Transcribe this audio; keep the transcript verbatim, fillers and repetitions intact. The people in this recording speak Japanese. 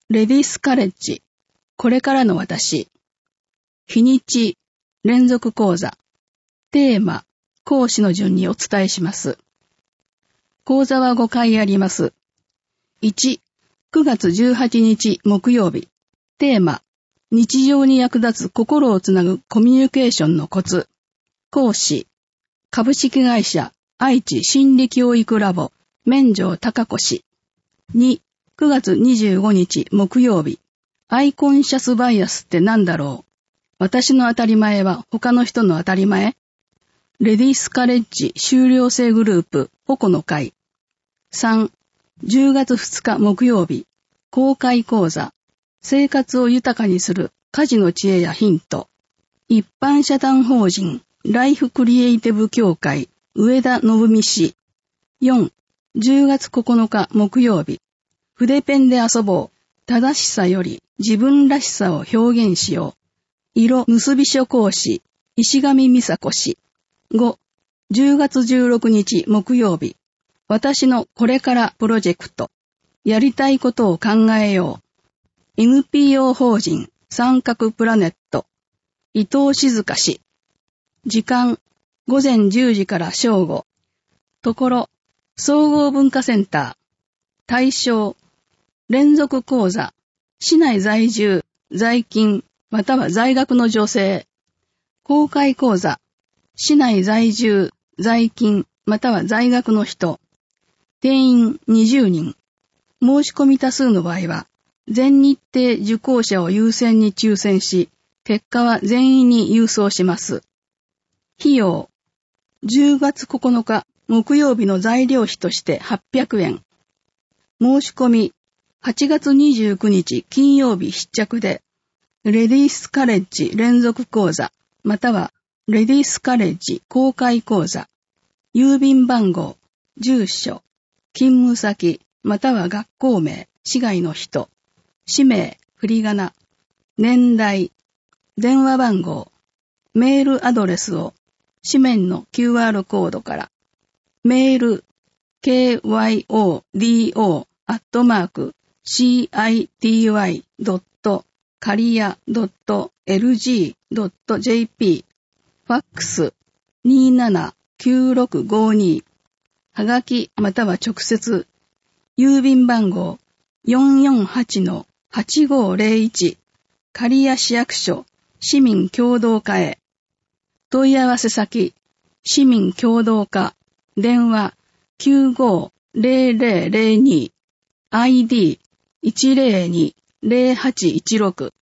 レディースカレッジ、これからの私。日にち、連続講座。テーマ、講師の順にお伝えします。講座はごかいあります。いち、くがつじゅうはちにち木曜日。テーマ、日常に役立つ心をつなぐコミュニケーションのコツ。講師、株式会社愛知心理教育ラボ、免城隆子氏。に、くがつにじゅうごにち木曜日。アイコンシャスバイアスって何だろう？私の当たり前は他の人の当たり前？レディースカレッジ修了生グループ保護の会。さん、じゅうがつふつか木曜日。公開講座。生活を豊かにする家事の知恵やヒント。一般社団法人ライフクリエイティブ協会上田信美氏。よん、じゅうがつここのか木曜日。筆ペンで遊ぼう。正しさより自分らしさを表現しよう。色結び書講師、石上美佐子氏。ご、じゅうがつじゅうろくにち木曜日。私のこれからプロジェクト。やりたいことを考えよう。エヌピーオー 法人三角プラネット。伊藤静香氏。時間、ごぜんじゅうじから正午。ところ、総合文化センター。対象、連続講座。市内在住、在勤、または在学の女性。公開講座。市内在住、在勤、または在学の人。定員にじゅうにん。申し込み多数の場合は、全日程受講者を優先に抽選し、結果は全員に郵送します。費用。じゅうがつここのか木曜日の材料費としてはっぴゃくえん。申し込み。はちがつにじゅうくにち金曜日必着で、レディースカレッジ連続講座、またはレディースカレッジ公開講座、郵便番号、住所、勤務先、または学校名、市外の人、氏名、振り仮名、年代、電話番号、メールアドレスを紙面の キューアール コードから、メール、ケーワイオーディーオー アットマーク、シーアイティーワイ ドット カリア ドット エルジー ドット ジェーピー ファックス にーななきゅうろくごに はがきまたは直接郵便番号 よんよんはちのはちごーぜろいち 刈谷市役所市民協同課へ問い合わせ先市民協同課電話 きゅうごーぜろぜろぜろに アイディーいちぜろに ぜろはちいちろく